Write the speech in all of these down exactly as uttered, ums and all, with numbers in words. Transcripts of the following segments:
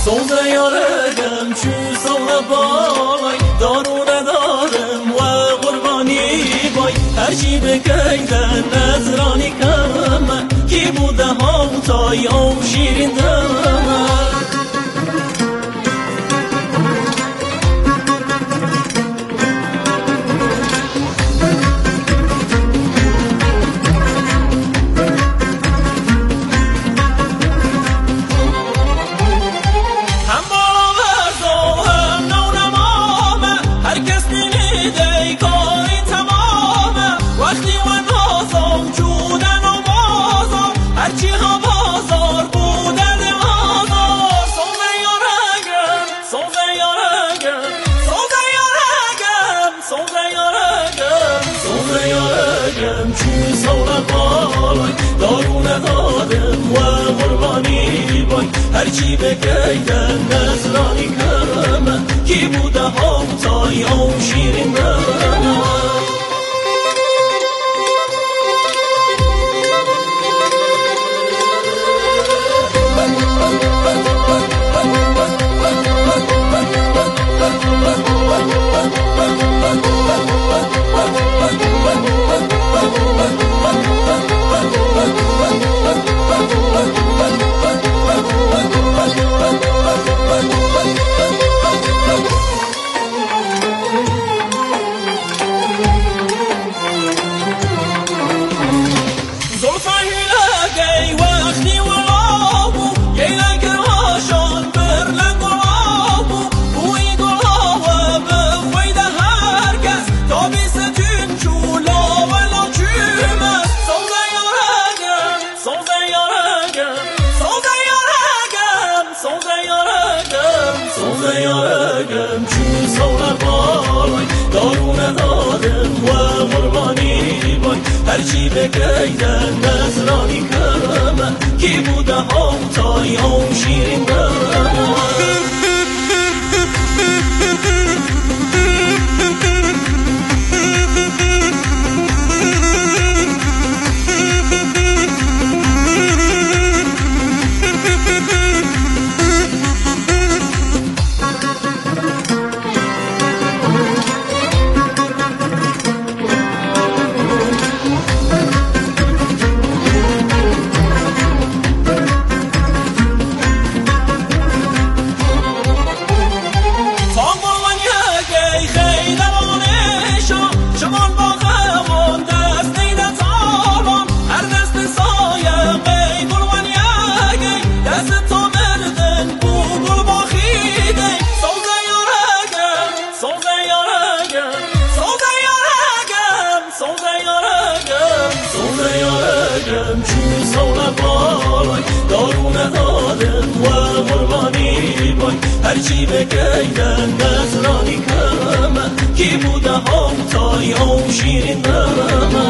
سوزه یارم چو سوله بای دارو ندارم و قربانی بای هرچی بگیدن نظرانی کم کی بوده ها تای او شیرین دم هرچی بگیدن نظرانی کم کی بوده ها تای او شیرین دم هرچی بگیدن نظرانی کم کی بوده ها تای او شیرین دم هرچی بگیدن نظرانی کم کی بوده ها تای او شیرین دم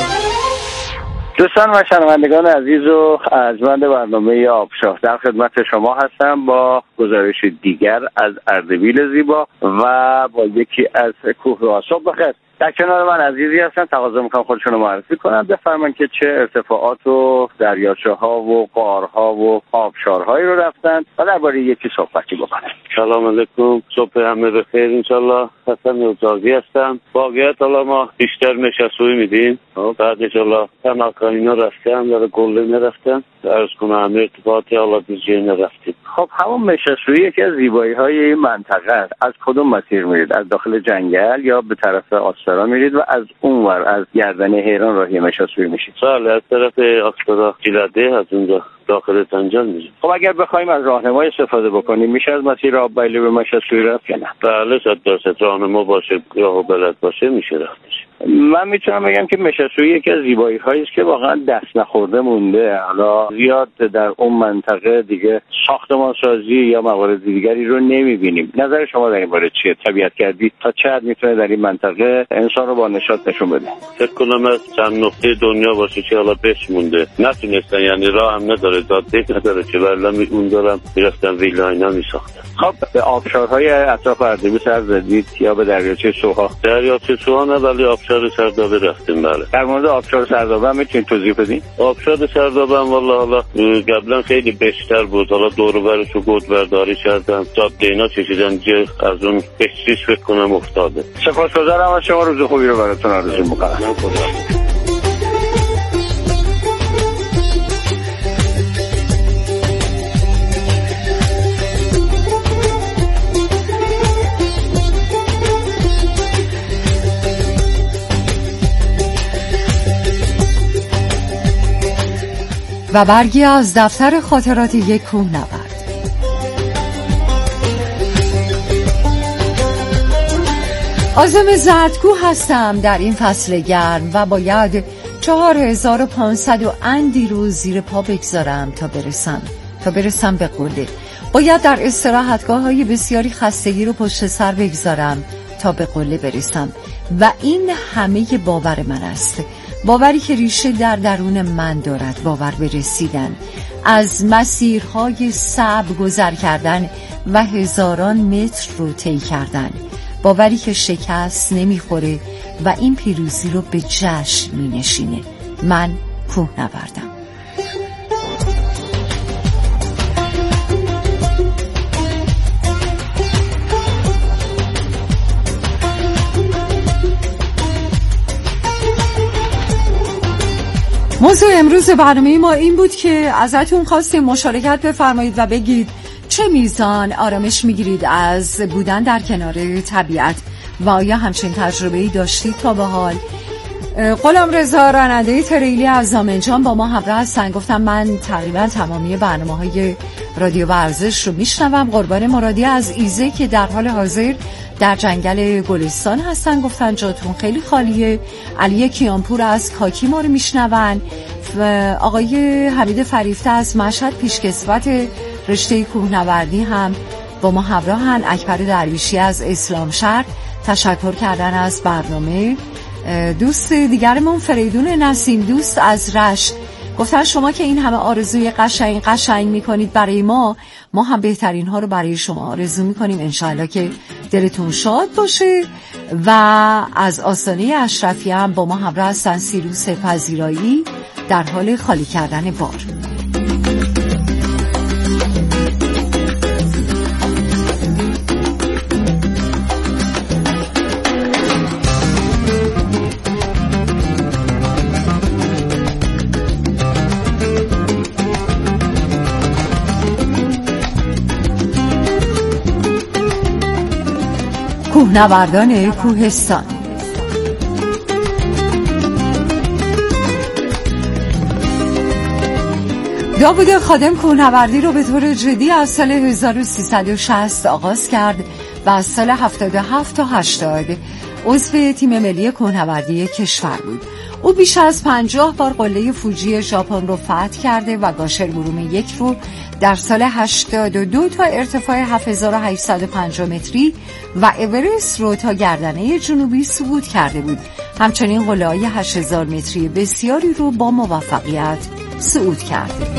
دوستان و شنوندگان عزیز و ارجمند برنامه آبشاه در خدمت شما هستم با گزارش دیگر از اردبیل زیبا و با یکی از کوه‌ها. صبح بخیر. در کنار من عزیزی هستن، تقاضا میکنم خودشون رو معرفی کنن، بفرمایید که چه ارتفاعات و دریاچه‌ها و غارها و آبشارهایی رو رفتن و درباره یکی صحبتی بکنن. سلام علیکم، صبح همه بخیر انشالله. حسن نوزازی هستم. واقعیت حالا ما بیشتر مشسوی میدیم، بعد انشالله تناکا اینا رفتم، در گله نرفتم، درست کنم همه ارتفاعاتی حالا دیجه نرفتیم. خب همون مشسوی یکی از زیبایی های این منطقه است. از کدوم مسیر میرید؟ از داخل جنگل یا به طرف آسترا میرید و از اونور از گردن هیران راهی مشسوی میشید؟ بله، از طرف آسترا گیلده از اونجا داخل تنجان میریم. خب اگر بخوایم از راهنمای استفاده بکنیم میشه از مسیر آببیلی به مشسوی رفت یا نه؟ بله، صد درصد راهنما باشه یا بلد باشه میشه رفتش. من میتونم بگم که مشسوی یکی از زیبایی هایی است که واقعا دست نخورده مونده. حالا زیاد در اون منطقه دیگه ساختمان سازی یا موارد دیگری رو نمیبینیم. نظر شما در این باره چیه؟ طبیعت گردی تا چه حد میتونه در این منطقه انسان رو با نشاط نشون بده؟ فکر کنم از چند نقطه دنیا باشه که حالا بهش مونده نتونستن، یعنی راه هم نداره نداره، جاده نداره که برلا اون دارم میرفتم ویلا اینا میساختم. خب به آبشارهای اطراف اردبیل سر زدید یا به دریاچه سوها؟ دریاچه سوها نه، ولی آبشار سردابه رفتیم. بله. در مورد آبشار سردابه هم میتونید توضیح بدین؟ آبشار سردابه هم والله حالا قبلا خیلی بیشتر بود، حالا دور و برشو گودبرداری کردن، جاده اینا چشیدن که از اون بسیش فکر کنم افتاده. سپاسگزارم از شما، روز خوبی رو براتون آرزو میکنم. و برگی از دفتر خاطرات یک کوهنورد. عازم زردکوه هستم در این فصل گرم و باید چهار هزار و پانصد و اندی رو زیر پا بگذارم تا برسم تا برسم به قله. باید در استراحتگاه های بسیاری خستگی رو پشت سر بگذارم تا به قله برسم و این همه باور من است، باوری که ریشه در درون من دارد، باور به رسیدن، از مسیرهای صعب گذر کردن و هزاران متر رو طی کردن، باوری که شکست نمیخوره و این پیروزی رو به جشن مینشینه. من کوهنوردم. موضوع امروز برنامه ما این بود که ازتون خواستیم مشارکت بفرمایید و بگید چه میزان آرامش میگیرید از بودن در کنار طبیعت و آیا همچین تجربه‌ای داشتید تا به حال. غلام رضا راننده تریلی از زامنجان با ما همراه هستن. گفتم من تقریبا تمامی برنامه‌های رادیو ورزش رو میشنوم. قربان مرادی از ایزه که در حال حاضر در جنگل گلستان هستن گفتن جاتون خیلی خالیه. علی کیانپور از کاکی ما رو میشنون. آقای حمید فریفته از مشهد پیشکسوت رشته کوهنوردی هم با ما همراهن. اکبر درویشی از اسلام شهر تشکر کردن از برنامه. دوست دیگرمون فریدون نسیم دوست از رشت گفتن شما که این همه آرزوی قشنگ قشنگ میکنید برای ما، ما هم بهترین ها رو برای شما آرزو میکنیم. انشاءالله که دلتون شاد باشه. و از آستانه اشرفی هم با ما همراه هستن سیروس پذیرایی در حال خالی کردن بار. کوهنوردان کوهستان. داوود خادم کوهنوردی رو به طور جدی از سال هزار و سیصد و شصت آغاز کرد و از سال هفتاد و هفت تا هشتاد عضو تیم ملی کوهنوردی کشور بود. او بیش از پنجاه بار قله فوجی ژاپن رو فتح کرده و گاشربروم یک رو در سال هشتاد و دو تا ارتفاع هفت هزار و هشتصد و پنجاه متری و اورست رو تا گردنه جنوبی صعود کرده بود. همچنین قله‌های هشت هزار متری بسیاری رو با موفقیت صعود کرده.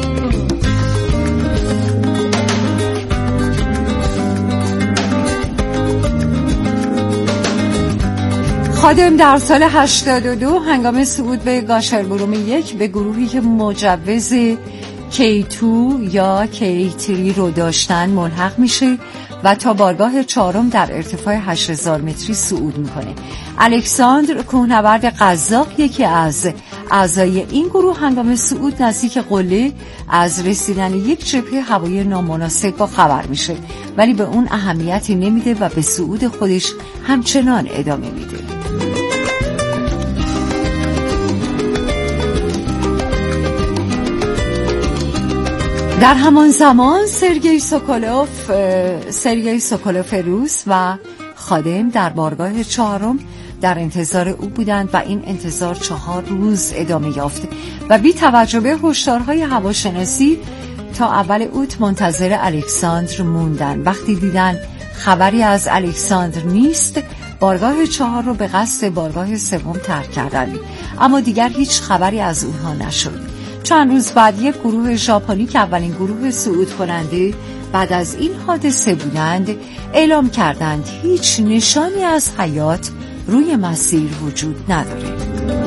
خادم در سال هشتاد و دو هنگام صعود به گاشربروم یک به گروهی که مجوز کی دو یا کی سه رو داشتن ملحق میشه و تا بارگاه چهارم در ارتفاع هشت هزار متری صعود میکنه. الکساندر کوهنورد قزاق یکی از اعضای این گروه هنگام صعود نزدیک قله از رسیدن یک جبهه هوایی نامناسب با خبر میشه، ولی به اون اهمیتی نمیده و به صعود خودش همچنان ادامه میده. در همان زمان سرگئی سوکولوف سرگئی سوکولوف روس و خادم در بارگاه چهارم در انتظار او بودند و این انتظار چهار روز ادامه یافت و بی توجه به هشدارهای هواشناسی تا اول اوت منتظر الکساندر موندن. وقتی دیدن خبری از الکساندر نیست، بارگاه چهار رو به قصد بارگاه سوم ترک کردند، اما دیگر هیچ خبری از اونها نشد. چند روز بعد یک گروه ژاپنی که اولین گروه صعود کننده بعد از این حادثه بودند اعلام کردند هیچ نشانی از حیات روی مسیر وجود نداره.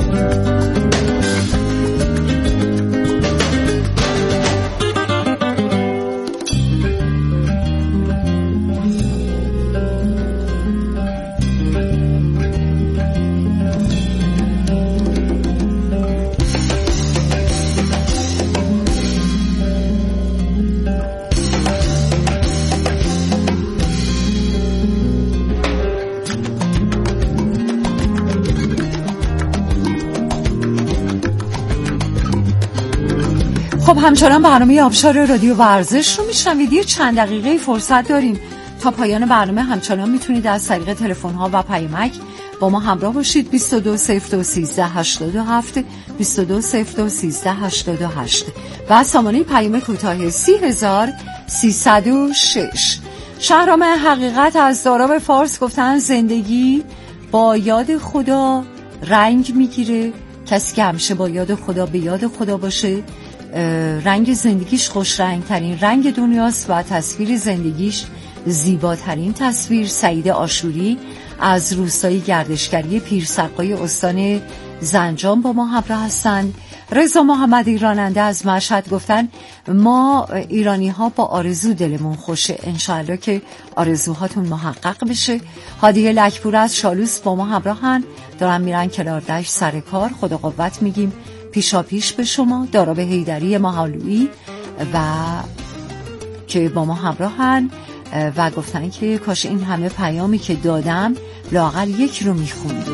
خب همچنان برنامه آبشار رادیو ورزش رو میشنوید. یه چند دقیقه فرصت داریم تا پایان برنامه. همچنان میتونید از طریق تلفن ها و پیامک با ما همراه باشید. بیست و دو صفر دو سیزده هشتاد و هفت بیست و دو صفر دو سیزده هشتاد و هشت و سامانه پیام کوتاه سی هزار سیصد و شش. شهرام حقیقت از داراب فارس گفتن زندگی با یاد خدا رنگ میگیره. کسی که همیشه با یاد خدا به یاد خدا باشه رنگ زندگیش خوش رنگ ترین رنگ دنیاست و تصویر زندگیش زیباترین تصویر. سعید آشوری از روستای گردشگری پیرسقای استان زنجان با ما همراه هستند. رضا محمدی راننده از مشهد گفتن ما ایرانی ها با آرزو دلمون خوشه، انشاءالله که آرزوهاتون محقق بشه. هادی لکپور از شالوس با ما همراهن، دارن میرن کلاردشت سر کار. خدا قوت میگیم پیشا پیش به شما. داراب حیدری مهالویی و که با ما همراهن و گفتن که کاش این همه پیامی که دادم لااقل یک رو میخوندیم.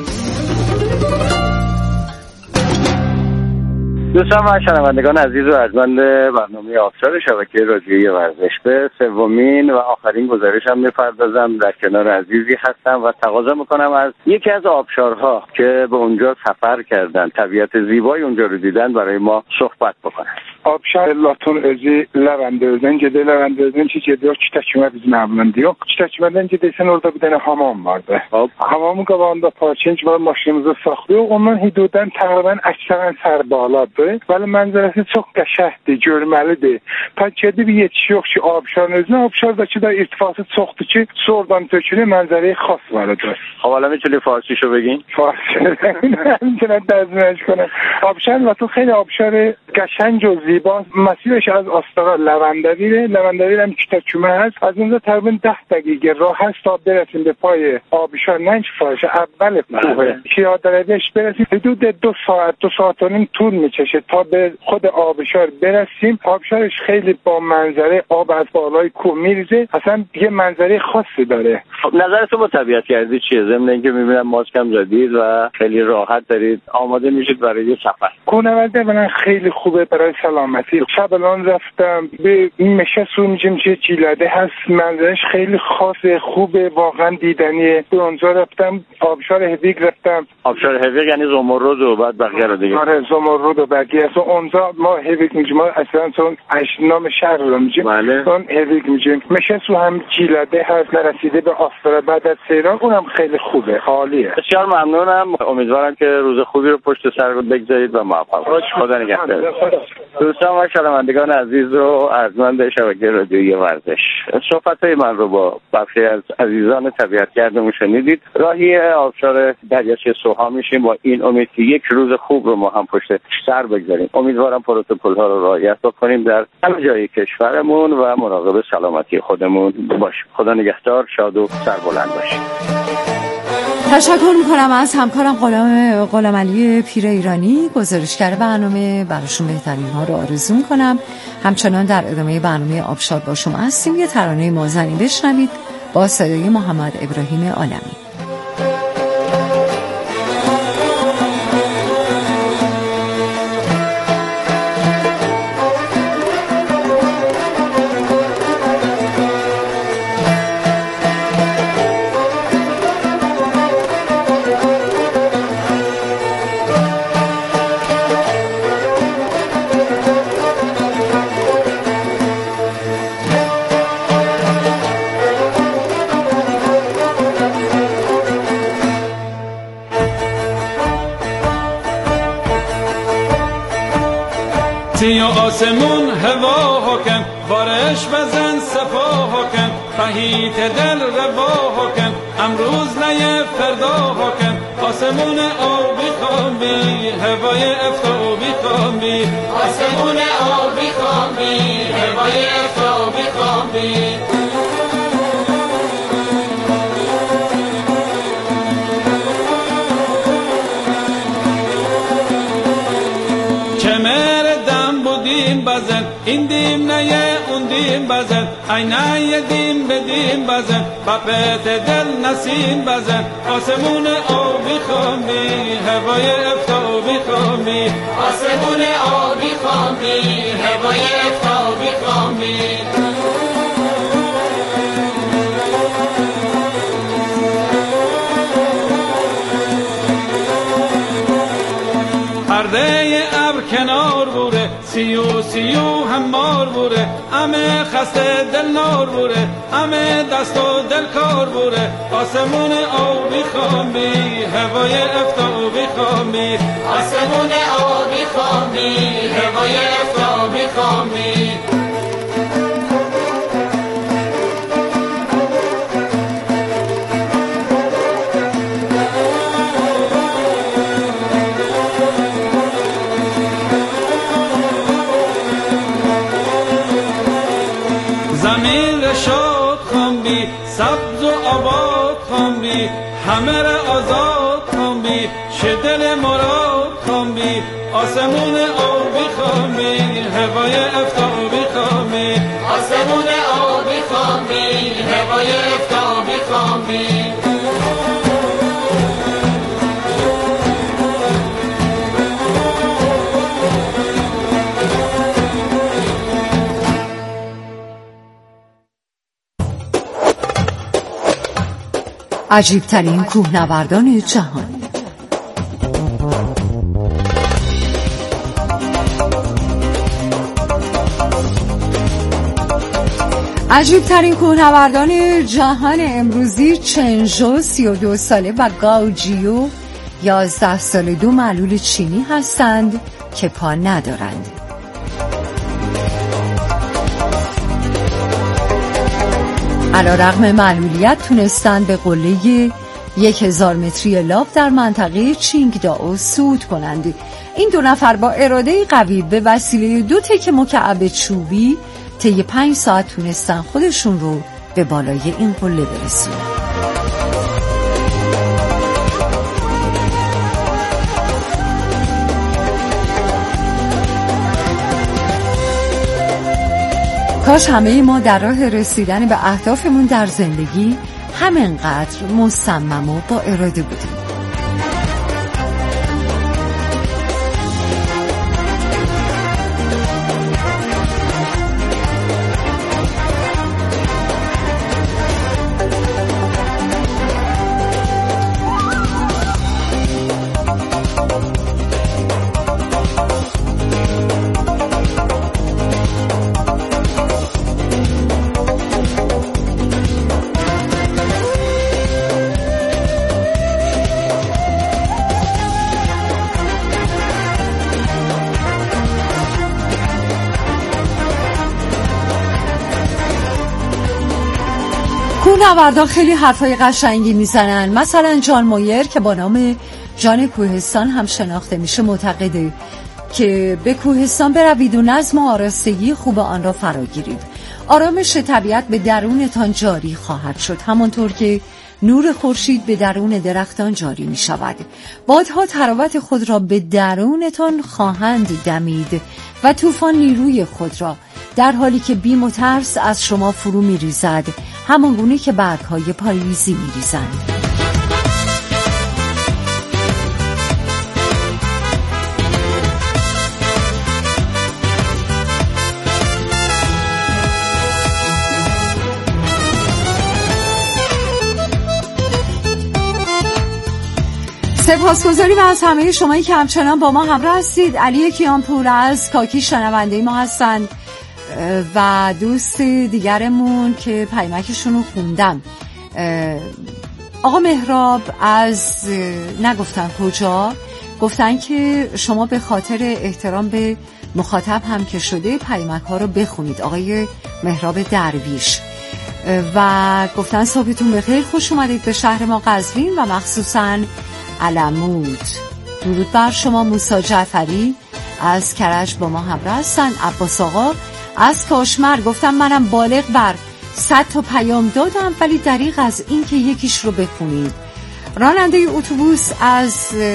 دوستان و شنوندگان عزیز و ارجمند برنامه آبشار شبکه رادیویی ورزش، به سومین و آخرین گزارشم میپردازم. در کنار عزیزی هستم و تقاضا میکنم از یکی از آبشارها که به اونجا سفر کردن، طبیعت زیبای اونجا رو دیدن، برای ما صحبت بکنن. Abşar Laton özü Levent'de özden gede Levent'de özden çiçeği çiçekçime bizim evlendi yok. Çiçekçimeden gedeysen orada bir tane hamam vardı. Hop. Hamamın qabağında parkinç var, maşınımızı saxlıyor. Ondan hüduddan təqribən əksərən sərbaladır. Bəli mənzərəsi çox qəşəngdir, görməlidir. Paketdə bir yetiş yok ki Abşarın özünə. Abşardakı da irtifası çoxdur ki su oradan tökülür, mənzərəyə xas vardır. حالا میتونی فارسیشو بگین؟ فارسی نمیتونم ترجمهش کنم. آبشار Laton خیلی آبشار قشنگ و زیبا. مسیرش از آستاقا لوندویره. لوندویر هم کتکچومه هست. از اونجا تقریبا ده دقیقه راه هست تا برسیم به پای آبشار. نه اینکه فارش اول کوه پیاده‌رویش برسیم حدود دو ساعت دو ساعت و نیم طول میکشه تا به خود آبشار برسیم. آبشارش خیلی با منظره، آب از بالای کوه میریزه، اصلا یه منظره خاصی داره. نظرتون با طبیعت گردی چیه؟ ضمن اینکه میبینم ماسک هم زدید و خیلی راحت دارید آماده میشید برای سفر. کوهنوردی من خیلی خوبه برای سلامتی. شب الان رفتم به میشه سو میجیم که چیلاده هست، منظرش خیلی خاصه، خوبه، واقعا دیدنیه. به اونجا رفتم، آبشار هویگ رفتم. آبشار هویگ یعنی زمرد و بعد بقیه رو دیگه. آره زمرد و بقیه. اصلا اونجا ما هویگ میگیم، اصلا چون نام شهر رو میگیم. بله. اون هویگ میگیم. میشه سو هم چیلاده هست، نرسیده به آسترا بعد از سیران، اونم خیلی خوبه، عالیه. بسیار ممنونم. امیدوارم که روز خوبی رو پشت سر بگذارید و موفق باشید. خدا نگهدار. دوستان و شنوندگان عزیز و ارجمند شبکه رادیویی ورزش، صحبت‌های من رو با بخشی از عزیزان طبیعتگردمون شنیدید. راهی آبشار دریاچه سوها میشیم با این امید که یک روز خوب رو ما هم پشت سر بگذاریم. امیدوارم پروتکل‌ها رو رعایت بکنیم در همه جای کشورمون و مراقب سلامتی خودمون باشیم. خدا نگهدار، شاد و سربلند باشید. تشکر میکنم از همکارم غلام غلام علی پیر ایرانی، گزارشگر برنامه. براشون بهترین ها رو آرزو میکنم. همچنان در ادامه برنامه آبشار با شما هستیم. یه ترانه مازنی بشنوید با صدای محمد ابراهیم عالمی. سیاه آسمون هوا کن، بارش بزن صفا کن، فهیت دل روا کن، امروز نه فردا کن. آسمون آبی خوامی، هوای افتابی خوامی، آسمون آبی خوامی، هوای افتابی خوامی. بزن این دیم نه اون دیم بزن، ای نه دیم به دیم بزن، با پت دل نسیم بزن. آسمون آبی خوامی، هوای افتابی خوامی، آسمون آبی خوامی، هوای افتابی خوامی. پرده ابر کنار بوره، سیو سیو همار بوره، همه خسته دل نار بوره، همه دست و دل کار بوره. آسمون آبی خوامی، هوای افتابی خوامی، آسمون آبی خوامی، هوای افتابی خوامی. زمین رشاد خوامی، سبز و آباد خوامی، همه را آزاد خوامی، شدل مراد خوامی. آسمون آبی خوامی، هوای افتابی خوامی، آسمون آبی خوامی، هوای افتابی خوامی. عجیبترین کوهنوردان جهان. عجیبترین کوهنوردان جهان امروزی چنژو سی و دو ساله و گاو جیو یازده ساله دو معلول چینی هستند که پا ندارند. علیرغم معلولیت تونستند به قله یک هزار متری لاو در منطقه چینگدائو صعود کنند. این دو نفر با اراده قوی به وسیله دو تکه مکعب چوبی طی پنج ساعت تونستن خودشون رو به بالای این قله برسونن. کاش همه ما در راه رسیدن به اهدافمون در زندگی همینقدر مصمم و با اراده بودیم. کوهنوردان خیلی حرفای قشنگی میزنن. مثلا جان مویر که با نام جان کوهستان هم شناخته میشه معتقده که به کوهستان بروید و نظم و آراستگی خوب آن را فرا گیرید. آرامش طبیعت به درونتان جاری خواهد شد، همانطور که نور خورشید به درون درختان جاری می شود. بادها تراوت خود را به درونتان خواهند دمید و طوفان نیروی خود را، در حالی که بیم و ترس از شما فرو می ریزد، همان گونه که برگ‌های پاییزی می ریزند. سپاسگزاریم از همه شمایی که همچنان با ما همراه هستید. علی کیانپور از کاکی شنونده ما هستند و دوست دیگرمون که پیامکشون رو خوندم، آقا مهراب از نگفتن کجا، گفتن که شما به خاطر احترام به مخاطب هم که شده پیامک ها رو بخونید. آقای مهراب درویش و گفتن صبحتون بخیر، خوش اومدید به شهر ما قزوین و مخصوصاً علمود. درود بر شما. موسی جعفری از کرج با ما همراه هستن. عباس آقا از کاشمر گفتم منم بالغ بر صد تا پیام دادم ولی دریغ از این که یکیش رو بخونید. راننده اتوبوس از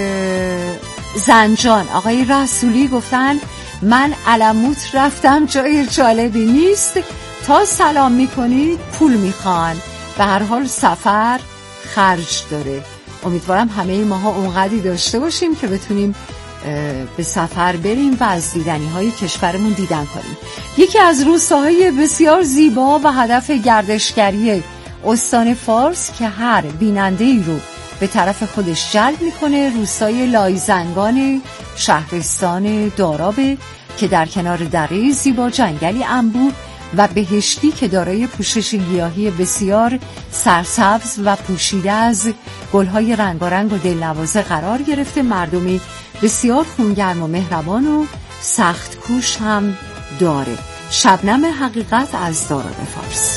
زنجان آقای رسولی گفتن من علمود رفتم، جای جالبی نیست، تا سلام میکنید پول میخوان، به هر حال سفر خرج داره. امیدوارم همه ماها اونقدری داشته باشیم که بتونیم به سفر بریم و از دیدنی های کشورمون دیدن کنیم. یکی از روستاهای بسیار زیبا و هدف گردشگری استان فارس که هر بیننده ای رو به طرف خودش جلب میکنه روستای لایزنگان شهرستان دارابه که در کنار دره زیبا، جنگلی انبوه و بهشتی که دارای پوشش گیاهی بسیار سرسبز و پوشیده از گلهای رنگارنگ و دلنواز قرار گرفته، مردمی بسیار خونگرم و مهربان و سخت کوش هم داره. شبنم حقیقت از داراب فارس.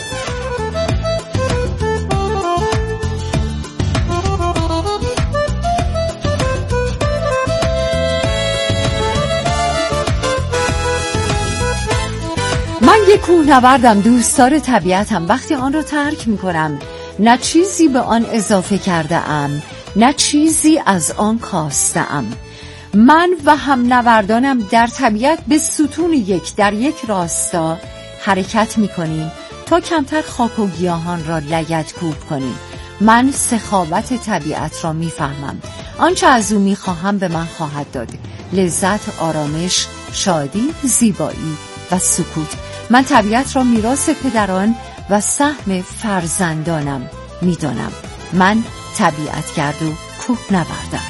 من یک کوهنوردم، دوستدار طبیعتم. وقتی آن را ترک میکنم نه چیزی به آن اضافه کرده ام نه چیزی از آن کاسته ام. من و هم نوردانم در طبیعت به ستون یک در یک راستا حرکت میکنیم تا کمتر خاک و گیاهان را لگدکوب کنیم. من سخاوت طبیعت را میفهمم. آنچه از او میخواهم به من خواهد داد: لذت، آرامش، شادی، زیبایی و سکوت. من طبیعت را میراث پدران و سهم فرزندانم میدانم. من طبیعتگرد و کوهنوردم.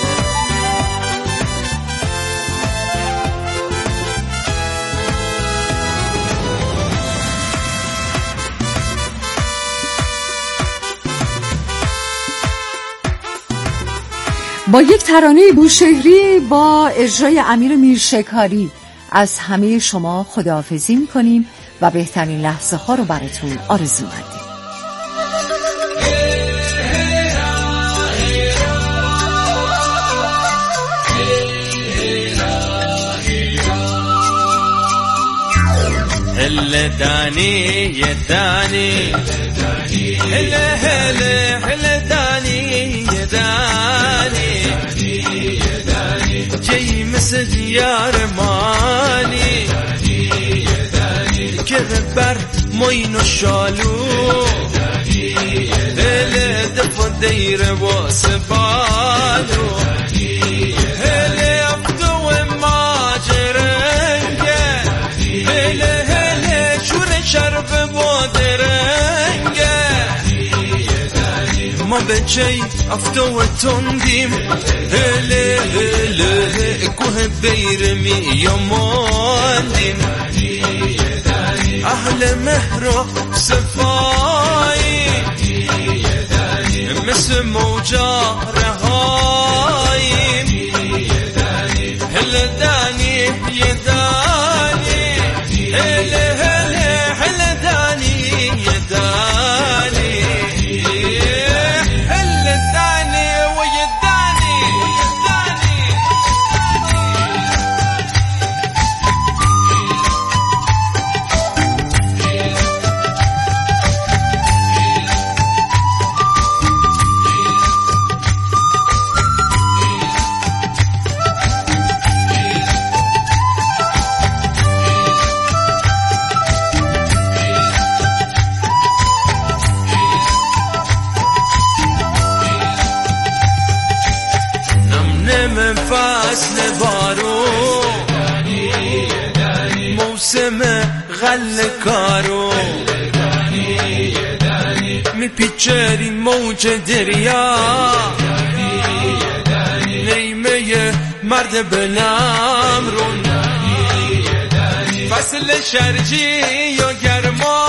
با یک ترانه بوشهری با اجرای امیر میرشکاری از همه شما خداحافظی می‌کنیم و بهترین لحظه ها رو براتون آرزو می‌کنیم. هل دانی دانی هل هل هل دانی دانی جاي مثل ديار ماني كذا بر موين الشالو هل دفو دير واسبالو هل يبدو ما جرنجه هل هل شور شرب بودرنجه ما بچه افتو تندیم هله هله کوه بیرمی یماندیم اهل مهر و صفایی مثل موجا رهاییم هله دانی یه دانی هله هله هله دانی یه دانی فصل بارو موسم غل کارو میپیچه موج دریا نیمه مرد بلم رون فصل شرجی یا گرما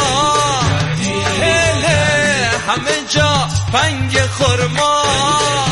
هله همه جا پنگ خورما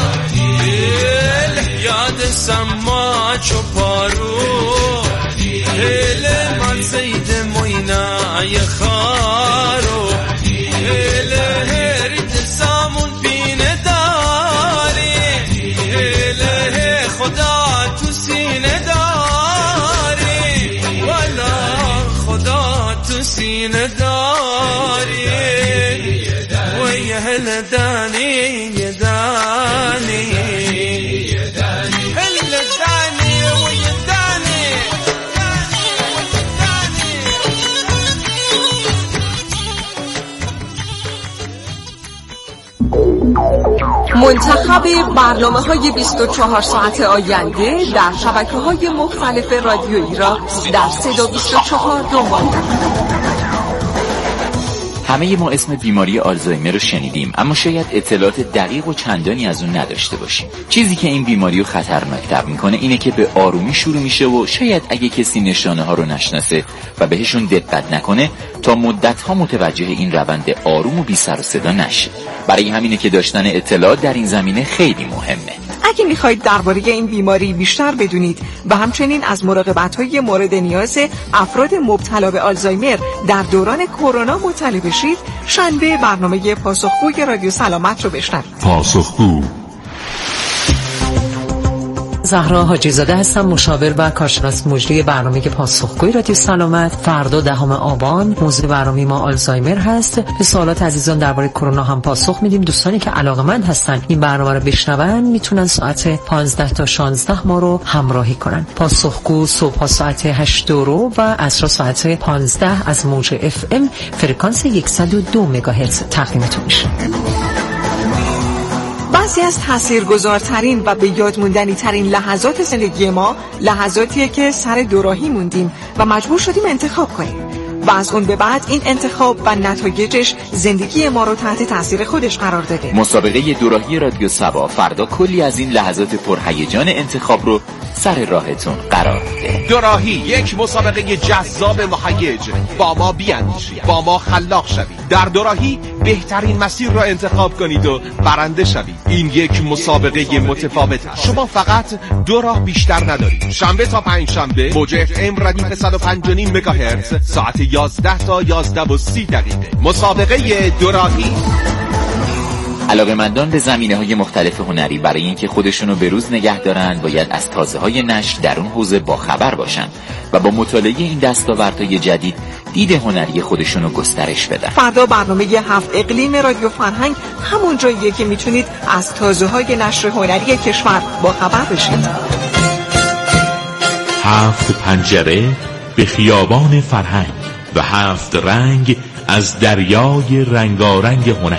یاد سما چو پارو هل من سید موینا ی خارو هل هریت سامون بین داری هل خدا تو سینه داری والا خدا تو سینه داری و یه هل دانی یه دانی هل دانی و یه دانی منتخب برنامه‌های بیست و چهار ساعت آینده در شبکه‌های مختلف رادیویی را در صدا بیست و چهار دنبال کنید. همه ما اسم بیماری آلزایمر رو شنیدیم، اما شاید اطلاعات دقیق و چندانی از اون نداشته باشیم. چیزی که این بیماری رو خطرناک‌تر میکنه اینه که به آرومی شروع میشه و شاید اگه کسی نشانه ها رو نشناسه و بهشون دقت نکنه تا مدت‌ها متوجه این روند آروم و بی سر و صدا نشه. برای همینه که داشتن اطلاعات در این زمینه خیلی مهمه. اگه میخواید درباره این بیماری بیشتر بدونید و همچنین از مراقبت‌های مورد نیاز افراد مبتلا به آلزایمر در دوران کرونا مطلع بشید، شنبه برنامه پاسخگوی رادیو سلامت رو بشنوید. پاسخگو. زهرا حاجی‌زاده هستم، مشاور و کارشناس مجری برنامه پاسخگوی رادیو سلامت. فردا دهم آبان موضوع برنامه ما آلزایمر هست. به سوالات عزیزان درباره کرونا هم پاسخ میدیم. دوستانی که علاقه‌مند هستن این برنامه رو بشنون میتونن ساعت پانزده تا شانزده ما رو همراهی کنن. پاسخگو صبح ساعت هشت رو و عصر ساعت پانزده از موج اف ام فرکانس صد و دو مگاهرتز تقدیمتون میشه. بعضی از تاثیرگذارترین و به یاد موندنی ترین لحظات زندگی ما لحظاتیه که سر دوراهی موندیم و مجبور شدیم انتخاب کنیم و از اون به بعد این انتخاب و نتایجش زندگی ما رو تحت تاثیر خودش قرار داده. مسابقه دوراهی رادیو سبا فردا کلی از این لحظات پرهیجان انتخاب رو سر راهتون قرار میده. دوراهی یک مسابقه جذاب مهیج. با ما بیاندیشید، با ما خلاق شوید. در دوراهی بهترین مسیر را انتخاب کنید و برنده شوید. این یک مسابقه متفاوت. شما فقط دو راه بیشتر ندارید. شنبه تا پنج شنبه موج اف ام ردیف صد و پنج و نیم مگاهرتز ساعت یازده تا یازده و سی دقیقه. مسابقه دوراهی. علاقه‌مندان به زمینه‌های مختلف هنری برای اینکه خودشونو به روز نگه دارن باید از تازه‌های نشر در اون حوزه باخبر باشن و با مطالعه این دستاوردهای جدید دید هنری خودشونو گسترش بدن. فردا برنامه هفت اقلیم رادیو فرهنگ همون جاییه که میتونید از تازه‌های نشر هنری کشور باخبر بشید. هفت پنجره به خیابان فرهنگ و هفت رنگ از دریای رنگارنگ هنر.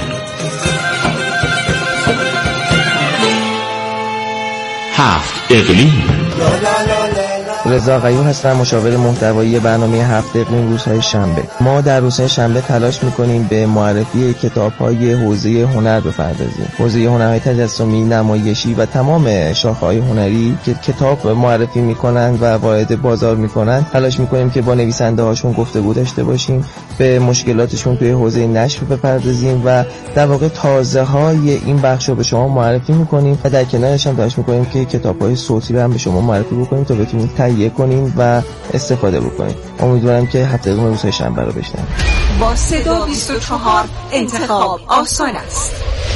هفت اقلیم. رضا قیوم هستم، مشاور محتوایی برنامه هفت اقلیم روزهای شنبه. ما در روزهای شنبه تلاش میکنیم به معرفی کتاب‌های حوزه هنر بپردازیم. حوزه هنرهای تجسمی، نمایشی و تمام شاخه‌های هنری که کتاب معرفی میکنن و وارد بازار میکنن، تلاش میکنیم که با نویسنده هاشون گفتگو داشته باشیم، به مشکلاتشون توی حوزه نشر بپردازیم و در واقع تازه‌های این بخش رو به شما معرفی میکنیم و در کنارش هم تلاش میکنیم که کتاب‌های صوتی رو هم به شما معرفی بکنیم تا بتونید تهیه کنین و استفاده بکنید. امیدوارم که هفته اقلیم روزهای شنبه رو بشنوید. با صدا بیست و چهار انتخاب آسان است.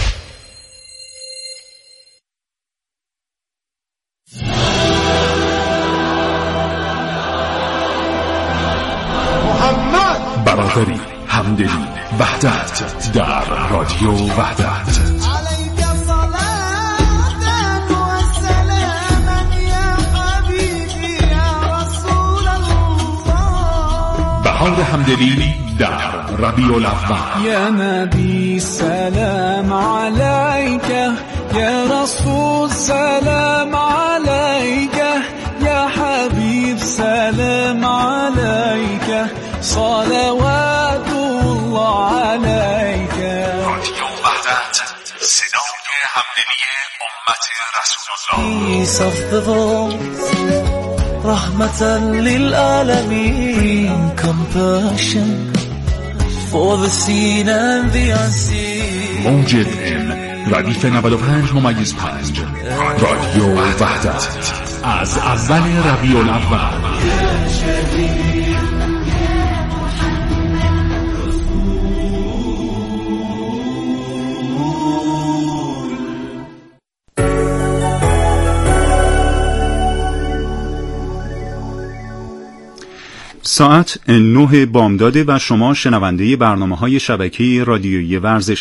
محمد برادری، همدلی، وحدت در رادیو وحدت. بهار همدلی در ربیع الاول. یا نبی سلام علیک، یا رسول سلام علیک، یا حبیب سلام علیک، صلوات الله علیک. رادیو وحدت، صدای همدلی امت رسول الله. رحمة للعالمين compassion for the seen and the unseen. موج اف ام ردیف نود و پنج ممیز پنج رادیو وحدت از اول ربیع الاول ساعت نه بامداده و شما شنونده برنامه‌های شبکه رادیویی ورزش